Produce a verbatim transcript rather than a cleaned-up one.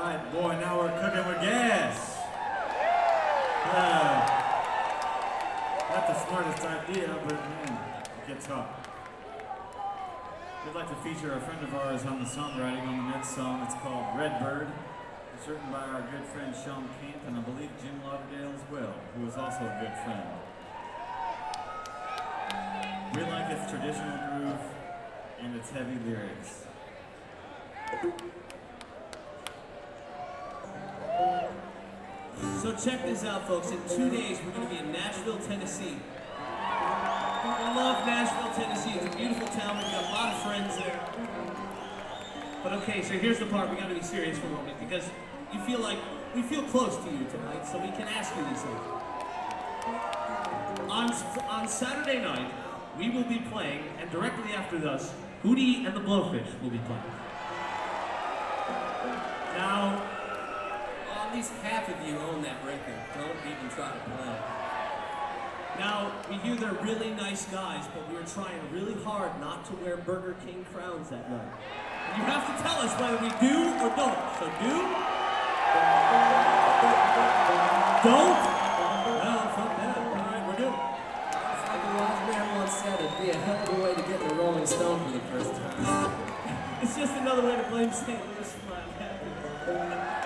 Alright, boy, now we're cooking with gas. Uh, not the smartest idea, but man, it gets hot. We'd like to feature a friend of ours on the songwriting on the next song. It's called Redbird. It's written by our good friend Sean Camp and I believe Jim Lauderdale as well, who is also a good friend. We like its traditional groove and its heavy lyrics. So check this out, folks. In two days, we're going to be in Nashville, Tennessee. I love Nashville, Tennessee. It's a beautiful town. We've got a lot of friends there. But okay, so here's the part. We got to be serious for a moment because you feel like we feel close to you tonight, so we can ask you these things. On on Saturday night, we will be playing, and directly after us, Hootie and the Blowfish will be playing. Now, at least half of you own that record. Don't even try to play. Now, we hear they're really nice guys, but we are trying really hard not to wear Burger King crowns that night. You have to tell us whether we do or don't. So do? Don't? No, fuck that. All right, we're good. It's like the wise man once said, it'd be a hell of a way to get in the Rolling Stone for the first time. It's just another way to blame Saint Louis for not happening.